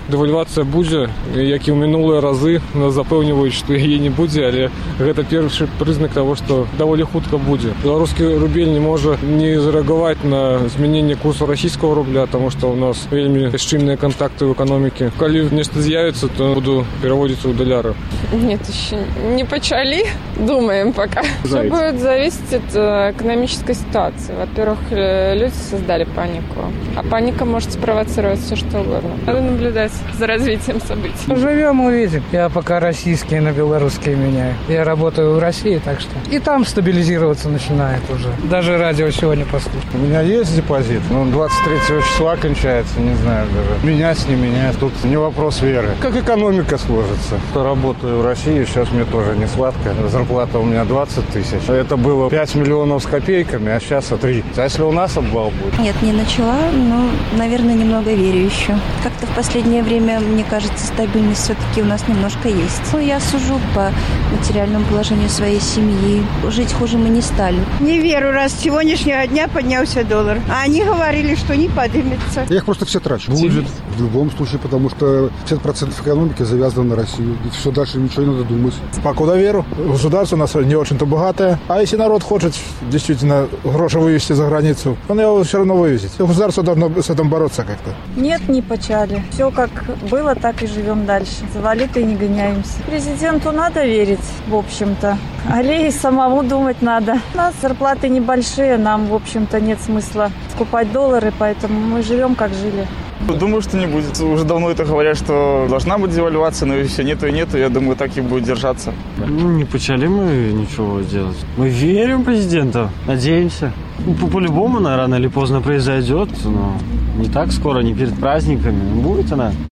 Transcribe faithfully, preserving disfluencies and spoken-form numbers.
Дэвальвацыя будзе, як і ў мінулыя разы, нас запэўніваюць, што яе не будзе, але гэта першы прызнак таго, што даволі хутка будзе. Беларускі рубель не можа не зарэагаваць на змяненне курсу расійскага рубля, таму што ў нас вельмі шчыльныя контакты ў эканоміке. Калі нешта з'явіцца, то буду пераводзіцца ў даляры. Нет, еще не почали. Думаем пока. Все будет зависеть от экономической ситуации. Во-первых, люди создали панику. А паника может спровоцировать все, что угодно. Надо наблюдать за развитием событий. Живем, увидим. Я пока российские на белорусские меняю. Я работаю в России, так что и там стабилизироваться начинает уже. Даже радио сегодня послушал. У меня есть депозит, но он двадцать третьего числа кончается, не знаю даже. Менять, не менять, тут не вопрос веры. Как экономика сложится. Работаю в России, сейчас мне тоже не сладко. Зарплата у меня двадцать тысяч. Это было пять миллионов с копейками, а сейчас три. А если у нас обвал будет? Нет, не начала, но, наверное, немного верю еще. Как-то в последнее время, мне кажется, стабильность все-таки у нас немножко есть. Ну, я сужу по материальному положению своей семьи. Жить хуже мы не стали. Не верю, раз с сегодняшнего дня поднялся доллар. А они говорили, что не поднимется. Я их просто все трачу. Будет в любом случае, потому что пятьдесят процентов экономики завязано на Россию. И все дальше ничего не надо думать. Покуда веру. Государство у нас не очень-то богатое. А если народ хочет действительно гроши вывести за границу, он его все равно вывезет. Государство должно с этим бороться как-то. Нет, не почали. Все как было, так и живем дальше. За валютой не гоняемся. Президенту надо верить, в общем-то. Але и самому думать надо. У нас зарплаты небольшие, нам, в общем-то, нет смысла скупать доллары, поэтому мы живем, как жили. Думаю, что не будет. Уже давно это говорят, что должна быть девальвация, но все нету и нету. Я думаю, так и будет держаться. Ну, не почали мы ничего делать. Мы верим президенту, надеемся. Ну, по-любому она рано или поздно произойдет, но не так скоро, не перед праздниками. Будет она.